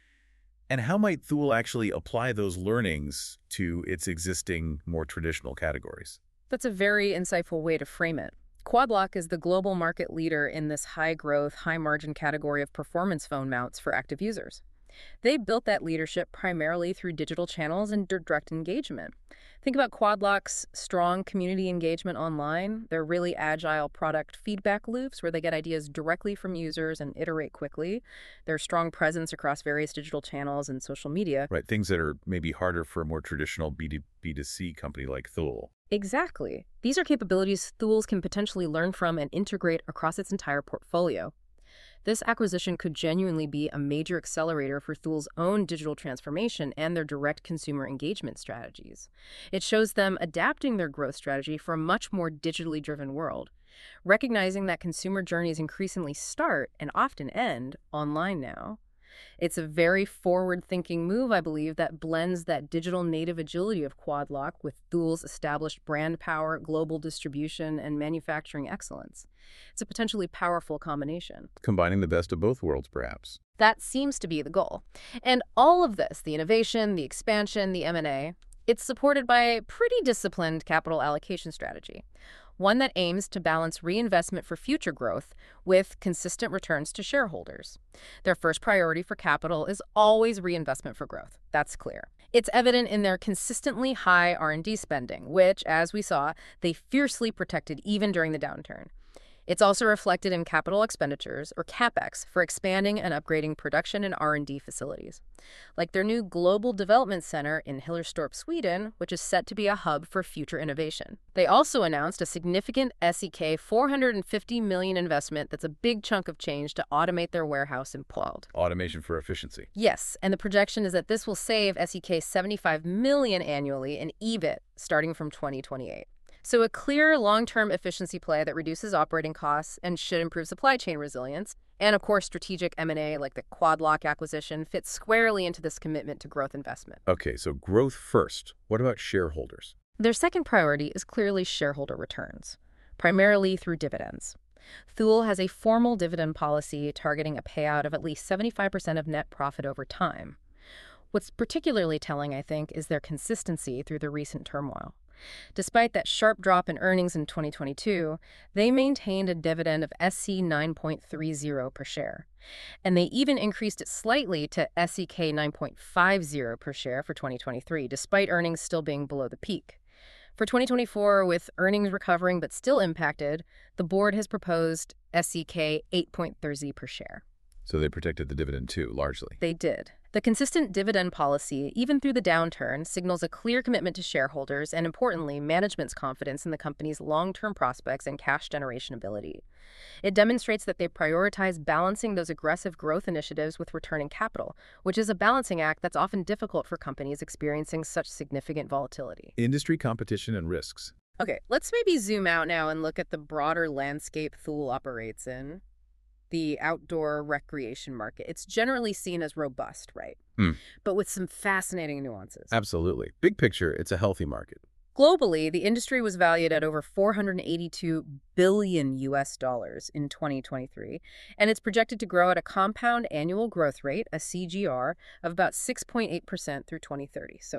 And how might Thule actually apply those learnings to its existing, more traditional categories? That's a very insightful way to frame it. Quad Lock is the global market leader in this high-growth, high-margin category of performance phone mounts for active users. They built that leadership primarily through digital channels and direct engagement. Think about Quad Lock's strong community engagement online, their really agile product feedback loops where they get ideas directly from users and iterate quickly, their strong presence across various digital channels and social media. Right, things that are maybe harder for a more traditional B two C company like Thule. Exactly. These are capabilities Thule can potentially learn from and integrate across its entire portfolio. This acquisition could genuinely be a major accelerator for Thule's own digital transformation and their direct consumer engagement strategies. It shows them adapting their growth strategy for a much more digitally driven world, recognizing that consumer journeys increasingly start and often end online now. It's a very forward-thinking move, I believe, that blends that digital native agility of Quad Lock with Thule's established brand power, global distribution, and manufacturing excellence. It's a potentially powerful combination. Combining the best of both worlds, perhaps. That seems to be the goal. And all of this, the innovation, the expansion, the M and A, it's supported by a pretty disciplined capital allocation strategy. One that aims to balance reinvestment for future growth with consistent returns to shareholders. Their first priority for capital is always reinvestment for growth. That's clear. It's evident in their consistently high R and D spending, which, as we saw, they fiercely protected even during the downturn. It's also reflected in capital expenditures, or CapEx, for expanding and upgrading production and R and D facilities, like their new Global Development Center in Hillerstorp, Sweden, which is set to be a hub for future innovation. They also announced a significant S E K four hundred fifty million dollars investment that's a big chunk of change to automate their warehouse in Påld. Automation for efficiency. Yes, and the projection is that this will save S E K seventy-five million dollars annually in E B I T starting from twenty twenty-eight. So a clear long-term efficiency play that reduces operating costs and should improve supply chain resilience. And of course, strategic M and A like the Quad Lock acquisition fits squarely into this commitment to growth investment. Okay, so growth first. What about shareholders? Their second priority is clearly shareholder returns, primarily through dividends. Thule has a formal dividend policy targeting a payout of at least seventy-five percent of net profit over time. What's particularly telling, I think, is their consistency through the recent turmoil. Despite that sharp drop in earnings in twenty twenty-two, they maintained a dividend of S C nine point three zero per share. And they even increased it slightly to S E K nine point five zero per share for twenty twenty-three, despite earnings still being below the peak. For twenty twenty-four, with earnings recovering but still impacted, the board has proposed S E K eight point three zero per share. So they protected the dividend too, largely. They did. The consistent dividend policy, even through the downturn, signals a clear commitment to shareholders and, importantly, management's confidence in the company's long-term prospects and cash generation ability. It demonstrates that they prioritize balancing those aggressive growth initiatives with returning capital, which is a balancing act that's often difficult for companies experiencing such significant volatility. Industry competition and risks. Okay, let's maybe zoom out now and look at the broader landscape Thule operates in. The outdoor recreation market. It's generally seen as robust, right? Mm. But with some fascinating nuances. Absolutely. Big picture, it's a healthy market. Globally, the industry was valued at over four hundred eighty-two billion U S dollars in twenty twenty-three, and it's projected to grow at a compound annual growth rate, a C G R, of about six point eight percent through twenty thirty. So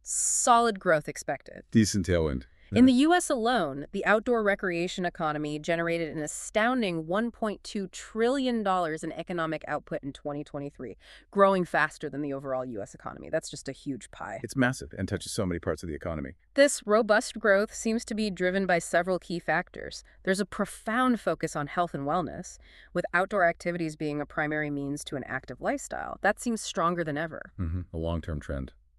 solid growth expected. Decent tailwind. In the U S alone, the outdoor recreation economy generated an astounding one point two trillion dollars in economic output in twenty twenty-three, growing faster than the overall U S economy. That's just a huge pie. It's massive and touches so many parts of the economy. This robust growth seems to be driven by several key factors. There's a profound focus on health and wellness, with outdoor activities being a primary means to an active lifestyle. That seems stronger than ever. Mm-hmm. A long-term trend.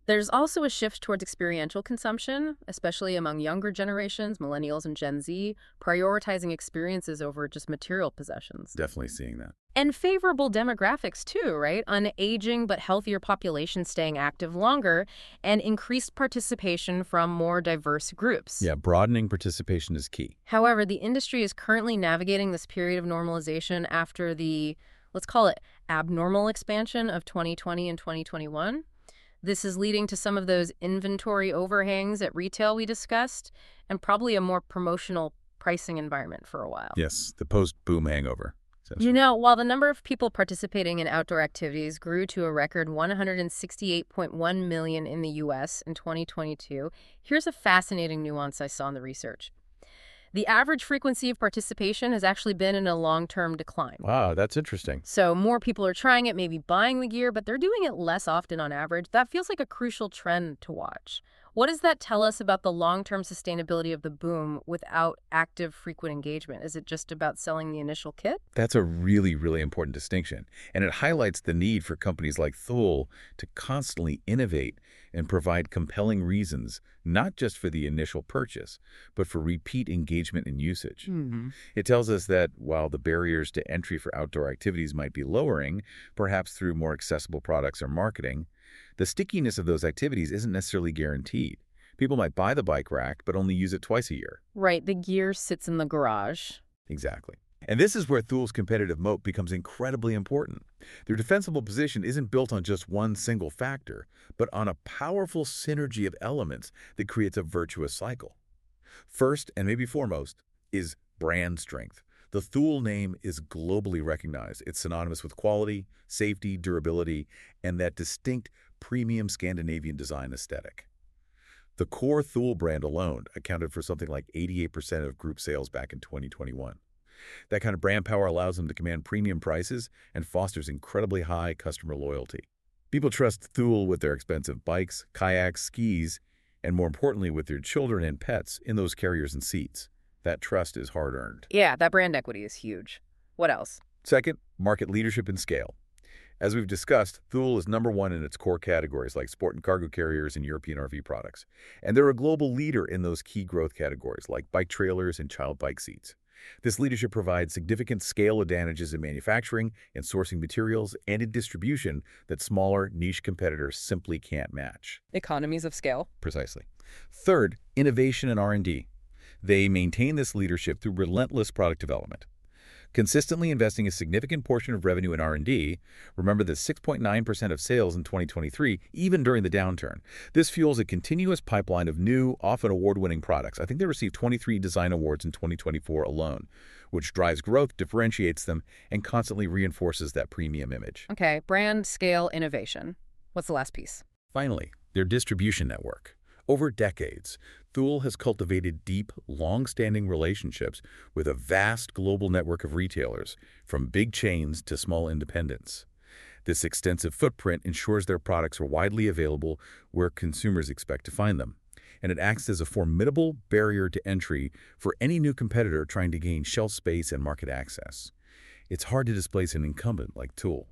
There's also a shift towards experiential consumption, especially among younger generations, millennials and Gen Z, prioritizing experiences over just material possessions. Definitely seeing that. And favorable demographics too, right? An aging but healthier population staying active longer and increased participation from more diverse groups. Yeah, broadening participation is key. However, the industry is currently navigating this period of normalization after the, let's call it, abnormal expansion of twenty twenty and twenty twenty-one. This is leading to some of those inventory overhangs at retail we discussed, and probably a more promotional pricing environment for a while. Yes, the post-boom hangover. You know, while the number of people participating in outdoor activities grew to a record one hundred sixty-eight point one million in the U S in twenty twenty-two, here's a fascinating nuance I saw in the research. The average frequency of participation has actually been in a long-term decline. Wow, that's interesting. So more people are trying it, maybe buying the gear, but they're doing it less often on average. That feels like a crucial trend to watch. What does that tell us about the long-term sustainability of the boom without active, frequent engagement? Is it just about selling the initial kit? That's a really, really important distinction. And it highlights the need for companies like Thule to constantly innovate and provide compelling reasons, not just for the initial purchase, but for repeat engagement and usage. Mm-hmm. It tells us that while the barriers to entry for outdoor activities might be lowering, perhaps through more accessible products or marketing, the stickiness of those activities isn't necessarily guaranteed. People might buy the bike rack, but only use it twice a year. Right, the gear sits in the garage. Exactly. And this is where Thule's competitive moat becomes incredibly important. Their defensible position isn't built on just one single factor, but on a powerful synergy of elements that creates a virtuous cycle. First, and maybe foremost, is brand strength. The Thule name is globally recognized. It's synonymous with quality, safety, durability, and that distinct premium Scandinavian design aesthetic. The core Thule brand alone accounted for something like eighty-eight percent of group sales back in twenty twenty-one. That kind of brand power allows them to command premium prices and fosters incredibly high customer loyalty. People trust Thule with their expensive bikes, kayaks, skis, and more importantly with their children and pets in those carriers and seats. That trust is hard-earned. Yeah, that brand equity is huge. What else? Second, market leadership and scale. As we've discussed, Thule is number one in its core categories like sport and cargo carriers and European R V products. And they're a global leader in those key growth categories like bike trailers and child bike seats. This leadership provides significant scale advantages in manufacturing and sourcing materials and in distribution that smaller, niche competitors simply can't match. Economies of scale. Precisely. Third, innovation and R and D. They maintain this leadership through relentless product development. Consistently investing a significant portion of revenue in R and D, remember the six point nine percent of sales in twenty twenty-three, even during the downturn. This fuels a continuous pipeline of new, often award-winning products. I think they received twenty-three design awards in twenty twenty-four alone, which drives growth, differentiates them, and constantly reinforces that premium image. Okay, brand, scale, innovation. What's the last piece? Finally, their distribution network. Over decades, Thule has cultivated deep, long-standing relationships with a vast global network of retailers, from big chains to small independents. This extensive footprint ensures their products are widely available where consumers expect to find them, and it acts as a formidable barrier to entry for any new competitor trying to gain shelf space and market access. It's hard to displace an incumbent like Thule.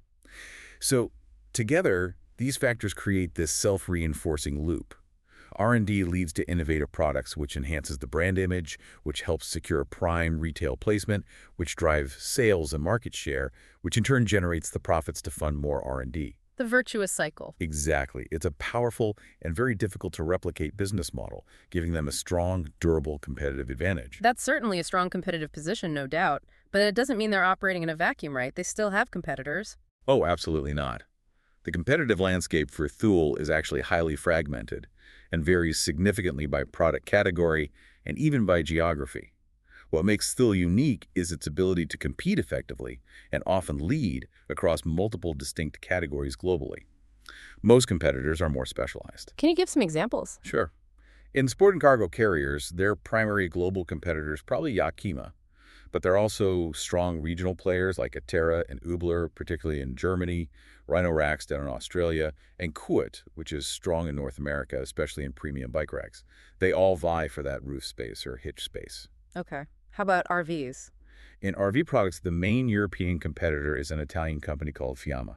So, together, these factors create this self-reinforcing loop. R and D leads to innovative products, which enhances the brand image, which helps secure prime retail placement, which drives sales and market share, which in turn generates the profits to fund more R and D. The virtuous cycle. Exactly. It's a powerful and very difficult to replicate business model, giving them a strong, durable competitive advantage. That's certainly a strong competitive position, no doubt. But it doesn't mean they're operating in a vacuum, right? They still have competitors. Oh, absolutely not. The competitive landscape for Thule is actually highly fragmented and varies significantly by product category and even by geography. What makes Thule unique is its ability to compete effectively and often lead across multiple distinct categories globally. Most competitors are more specialized. Can you give some examples? Sure. In sport and cargo carriers, their primary global competitors probably Yakima, but there are also strong regional players like Atera and Ubler, particularly in Germany, Rhino-Rax down in Australia, and Kuat, which is strong in North America, especially in premium bike racks. They all vie for that roof space or hitch space. Okay. How about R Vs? In R V products, the main European competitor is an Italian company called Fiamma.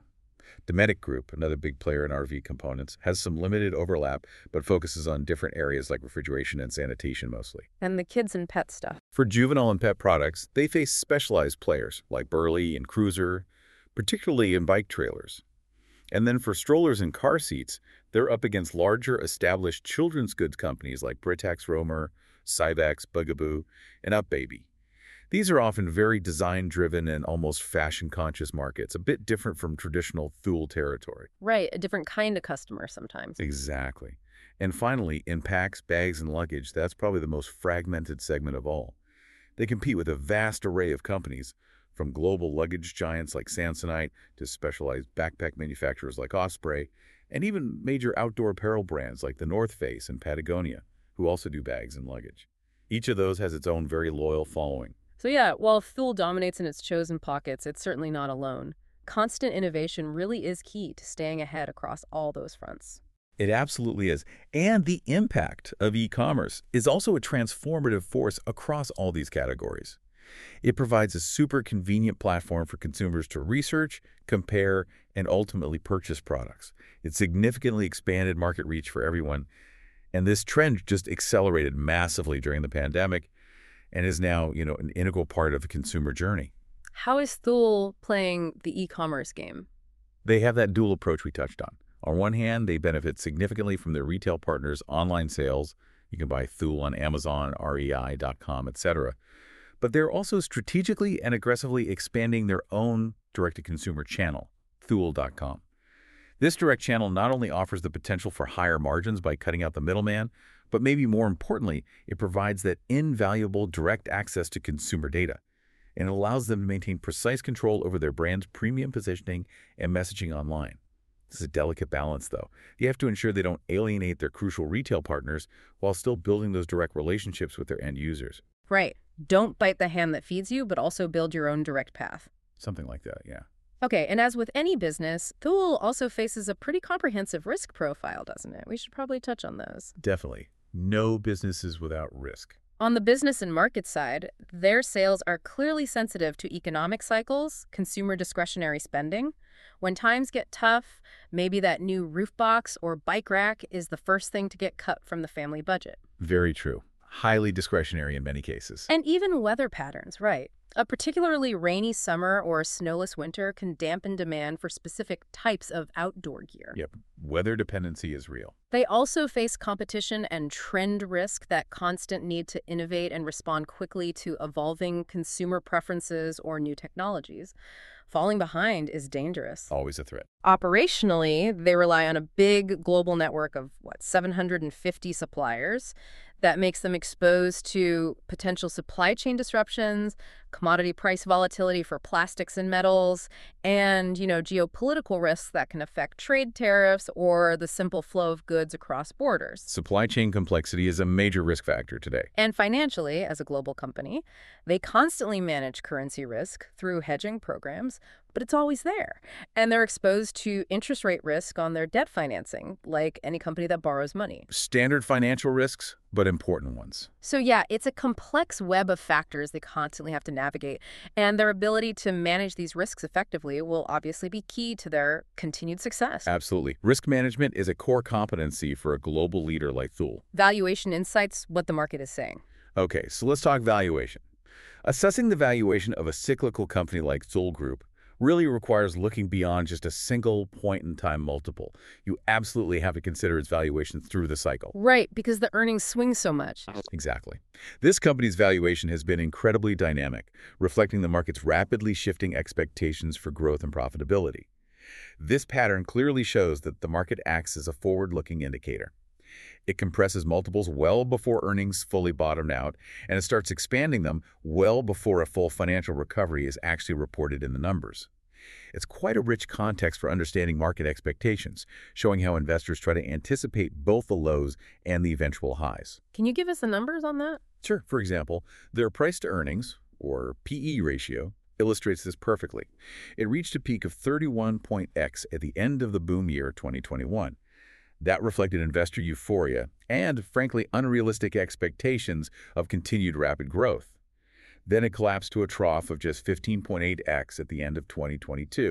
Dometic Group, another big player in R V components, has some limited overlap, but focuses on different areas like refrigeration and sanitation mostly. And the kids and pet stuff. For juvenile and pet products, they face specialized players like Burley and Cruiser, particularly in bike trailers. And then for strollers and car seats, they're up against larger established children's goods companies like Britax Romer, Cybex, Bugaboo, and UpBaby. These are often very design-driven and almost fashion-conscious markets, a bit different from traditional Thule territory. Right, a different kind of customer sometimes. Exactly. And finally, in packs, bags, and luggage, that's probably the most fragmented segment of all. They compete with a vast array of companies, from global luggage giants like Samsonite to specialized backpack manufacturers like Osprey, and even major outdoor apparel brands like The North Face and Patagonia, who also do bags and luggage. Each of those has its own very loyal following. So yeah, while Thule dominates in its chosen pockets, it's certainly not alone. Constant innovation really is key to staying ahead across all those fronts. It absolutely is. And the impact of e-commerce is also a transformative force across all these categories. It provides a super convenient platform for consumers to research, compare, and ultimately purchase products. It significantly expanded market reach for everyone. And this trend just accelerated massively during the pandemic and is now, you know, an integral part of the consumer journey. How is Thule playing the e-commerce game? They have that dual approach we touched on. On one hand, they benefit significantly from their retail partners' online sales. You can buy Thule on Amazon, R E I dot com, et cetera. But they're also strategically and aggressively expanding their own direct-to-consumer channel, Thule dot com. This direct channel not only offers the potential for higher margins by cutting out the middleman, but maybe more importantly, it provides that invaluable direct access to consumer data, and it allows them to maintain precise control over their brand's premium positioning and messaging online. This is a delicate balance, though. You have to ensure they don't alienate their crucial retail partners while still building those direct relationships with their end users. Right. Don't bite the hand that feeds you, but also build your own direct path. Something like that, yeah. Okay, and as with any business, Thule also faces a pretty comprehensive risk profile, doesn't it? We should probably touch on those. Definitely. No business is without risk. On the business and market side, their sales are clearly sensitive to economic cycles, consumer discretionary spending. When times get tough, maybe that new roof box or bike rack is the first thing to get cut from the family budget. Very true. Highly discretionary in many cases. And even weather patterns, right. A particularly rainy summer or a snowless winter can dampen demand for specific types of outdoor gear. Yep. Weather dependency is real. They also face competition and trend risk, that constant need to innovate and respond quickly to evolving consumer preferences or new technologies. Falling behind is dangerous. Always a threat. Operationally, they rely on a big global network of, what, seven hundred fifty suppliers. That makes them exposed to potential supply chain disruptions, commodity price volatility for plastics and metals, and, you know, geopolitical risks that can affect trade tariffs or the simple flow of goods across borders. Supply chain complexity is a major risk factor today. And financially, as a global company, they constantly manage currency risk through hedging programs, but it's always there. And they're exposed to interest rate risk on their debt financing, like any company that borrows money. Standard financial risks, but important ones. So yeah, it's a complex web of factors they constantly have to navigate, and their ability to manage these risks effectively will obviously be key to their continued success. Absolutely. Risk management is a core competency for a global leader like Thule. Valuation insights, what the market is saying. Okay, so let's talk valuation. Assessing the valuation of a cyclical company like Thule Group really requires looking beyond just a single point-in-time multiple. You absolutely have to consider its valuation through the cycle. Right, because the earnings swing so much. Exactly. This company's valuation has been incredibly dynamic, reflecting the market's rapidly shifting expectations for growth and profitability. This pattern clearly shows that the market acts as a forward-looking indicator. It compresses multiples well before earnings fully bottom out, and it starts expanding them well before a full financial recovery is actually reported in the numbers. It's quite a rich context for understanding market expectations, showing how investors try to anticipate both the lows and the eventual highs. Can you give us the numbers on that? Sure. For example, their price-to-earnings, or P E ratio, illustrates this perfectly. It reached a peak of thirty-one point X at the end of the boom year twenty twenty-one. That reflected investor euphoria and, frankly, unrealistic expectations of continued rapid growth. Then it collapsed to a trough of just fifteen point eight X at the end of twenty twenty-two,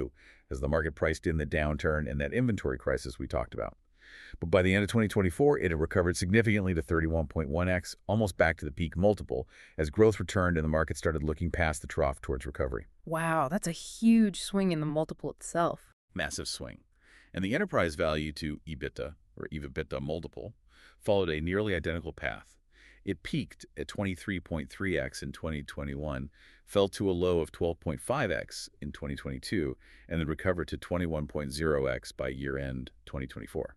as the market priced in the downturn and that inventory crisis we talked about. But by the end of twenty twenty-four, it had recovered significantly to thirty-one point one x, almost back to the peak multiple, as growth returned and the market started looking past the trough towards recovery. Wow, that's a huge swing in the multiple itself. Massive swing. And the enterprise value to EBITDA, or EBITDA multiple, followed a nearly identical path. It peaked at twenty-three point three x in twenty twenty-one, fell to a low of twelve point five x in twenty twenty-two, and then recovered to twenty-one point zero x by year-end twenty twenty-four.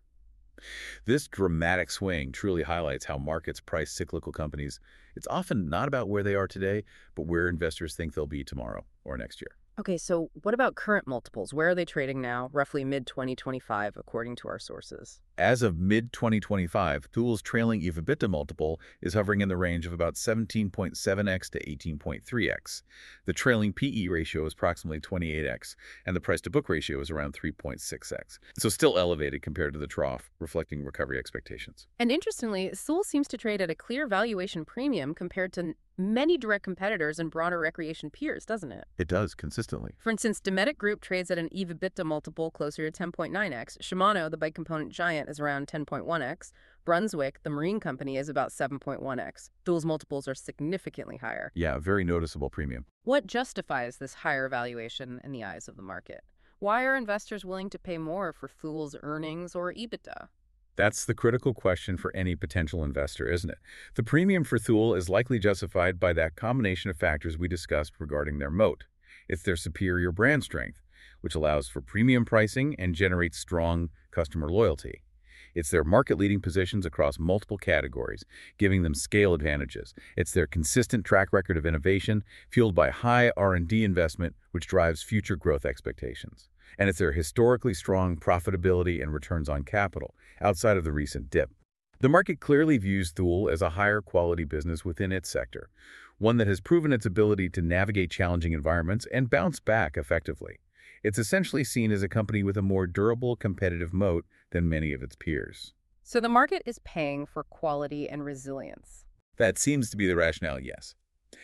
This dramatic swing truly highlights how markets price cyclical companies. It's often not about where they are today, but where investors think they'll be tomorrow or next year. Okay, so what about current multiples? Where are they trading now, roughly mid twenty twenty-five, according to our sources? As of mid twenty twenty-five, Thule's trailing E V/EBITDA multiple is hovering in the range of about seventeen point seven x to eighteen point three x. The trailing P E ratio is approximately twenty-eight x, and the price-to-book ratio is around three point six x. So still elevated compared to the trough, reflecting recovery expectations. And interestingly, Thule seems to trade at a clear valuation premium compared to many direct competitors and broader recreation peers, doesn't it? It does, consistently. For instance, Dometic Group trades at an E V/EBITDA multiple closer to ten point nine x. Shimano, the bike component giant, is around ten point one x. Brunswick, the marine company, is about seven point one x. Thule's multiples are significantly higher. Yeah, very noticeable premium. What justifies this higher valuation in the eyes of the market? Why are investors willing to pay more for Thule's earnings or EBITDA? That's the critical question for any potential investor, isn't it? The premium for Thule is likely justified by that combination of factors we discussed regarding their moat. It's their superior brand strength, which allows for premium pricing and generates strong customer loyalty. It's their market-leading positions across multiple categories, giving them scale advantages. It's their consistent track record of innovation, fueled by high R and D investment, which drives future growth expectations. And it's their historically strong profitability and returns on capital, outside of the recent dip. The market clearly views Thule as a higher quality business within its sector, one that has proven its ability to navigate challenging environments and bounce back effectively. It's essentially seen as a company with a more durable competitive moat than many of its peers. So the market is paying for quality and resilience. That seems to be the rationale, yes.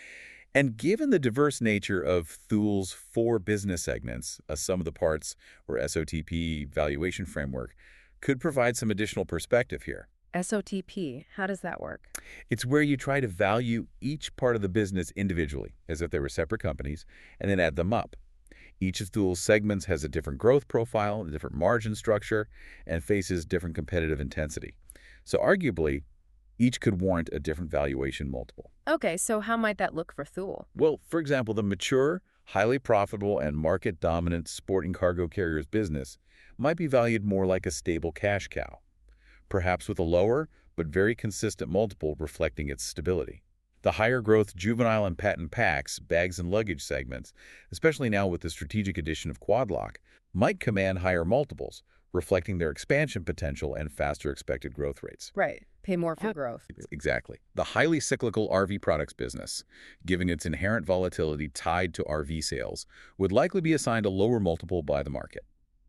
And given the diverse nature of Thule's four business segments, a sum of the parts, or S O T P valuation framework, could provide some additional perspective here. S O T P, how does that work? It's where you try to value each part of the business individually, as if they were separate companies, and then add them up. Each of Thule's segments has a different growth profile, a different margin structure, and faces different competitive intensity. So arguably, each could warrant a different valuation multiple. Okay, so how might that look for Thule? Well, for example, the mature, highly profitable, and market-dominant sporting cargo carriers business might be valued more like a stable cash cow, perhaps with a lower but very consistent multiple reflecting its stability. The higher-growth juvenile and patent packs, bags and luggage segments, especially now with the strategic addition of Quad Lock, might command higher multiples, reflecting their expansion potential and faster expected growth rates. Right. Pay more for growth. Exactly. The highly cyclical R V products business, given its inherent volatility tied to R V sales, would likely be assigned a lower multiple by the market.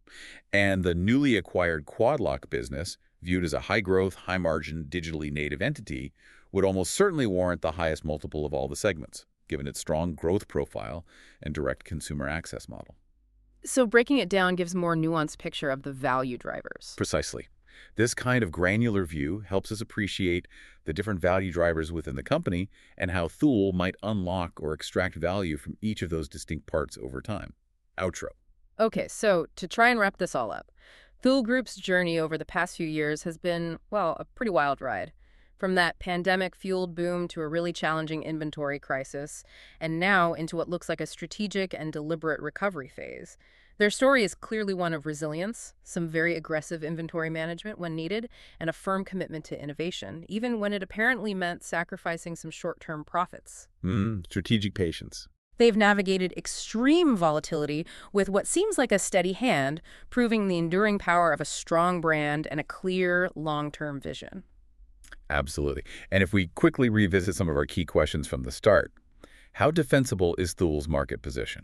And the newly acquired Quad Lock business, viewed as a high-growth, high-margin, digitally native entity, would almost certainly warrant the highest multiple of all the segments, given its strong growth profile and direct consumer access model. So breaking it down gives a more nuanced picture of the value drivers. Precisely. This kind of granular view helps us appreciate the different value drivers within the company and how Thule might unlock or extract value from each of those distinct parts over time. Outro. Okay, so to try and wrap this all up, Thule Group's journey over the past few years has been, well, a pretty wild ride. From that pandemic-fueled boom to a really challenging inventory crisis, and now into what looks like a strategic and deliberate recovery phase. Their story is clearly one of resilience, some very aggressive inventory management when needed, and a firm commitment to innovation, even when it apparently meant sacrificing some short-term profits. Mm, strategic patience. They've navigated extreme volatility with what seems like a steady hand, proving the enduring power of a strong brand and a clear, long-term vision. Absolutely. And if we quickly revisit some of our key questions from the start, how defensible is Thule's market position?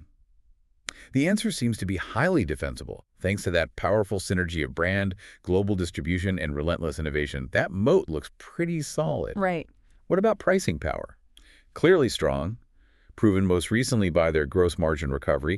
The answer seems to be highly defensible, thanks to that powerful synergy of brand, global distribution, and relentless innovation. That moat looks pretty solid. Right. What about pricing power? Clearly strong, proven most recently by their gross margin recovery,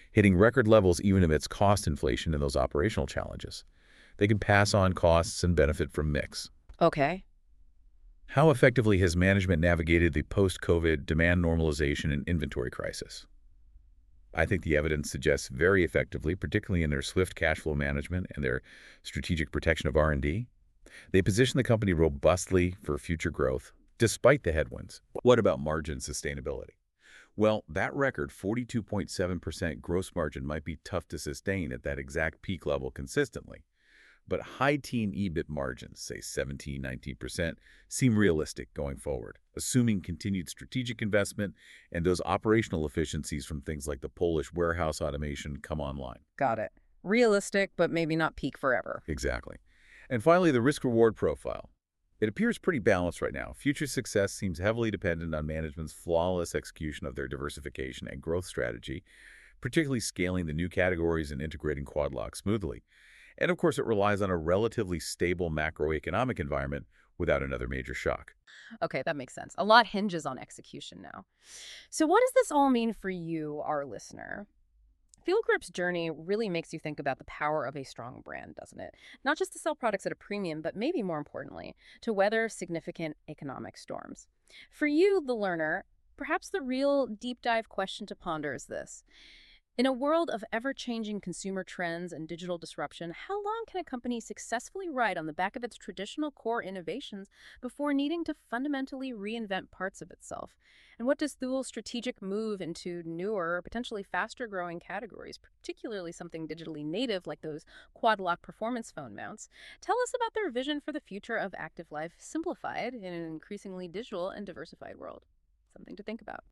hitting record levels even amidst cost inflation and those operational challenges. They can pass on costs and benefit from mix. Okay. How effectively has management navigated the post-COVID demand normalization and inventory crisis? I think the evidence suggests very effectively, particularly in their swift cash flow management and their strategic protection of R and D. They position the company robustly for future growth, despite the headwinds. What about margin sustainability? Well, that record forty-two point seven percent gross margin might be tough to sustain at that exact peak level consistently. But high-teen E B I T margins, say seventeen, nineteen percent, seem realistic going forward, assuming continued strategic investment and those operational efficiencies from things like the Polish warehouse automation come online. Got it. Realistic, but maybe not peak forever. Exactly. And finally, the risk-reward profile. It appears pretty balanced right now. Future success seems heavily dependent on management's flawless execution of their diversification and growth strategy, particularly scaling the new categories and integrating Quad Lock smoothly. And of course, it relies on a relatively stable macroeconomic environment without another major shock. Okay, that makes sense. A lot hinges on execution now. So what does this all mean for you, our listener? Fuel Group's journey really makes you think about the power of a strong brand, doesn't it? Not just to sell products at a premium, but maybe more importantly, to weather significant economic storms. For you, the learner, perhaps the real deep dive question to ponder is this. In a world of ever-changing consumer trends and digital disruption, how long can a company successfully ride on the back of its traditional core innovations before needing to fundamentally reinvent parts of itself? And what does Thul's strategic move into newer, potentially faster-growing categories, particularly something digitally native like those Quad Lock performance phone mounts, tell us about their vision for the future of active life simplified in an increasingly digital and diversified world? Something to think about.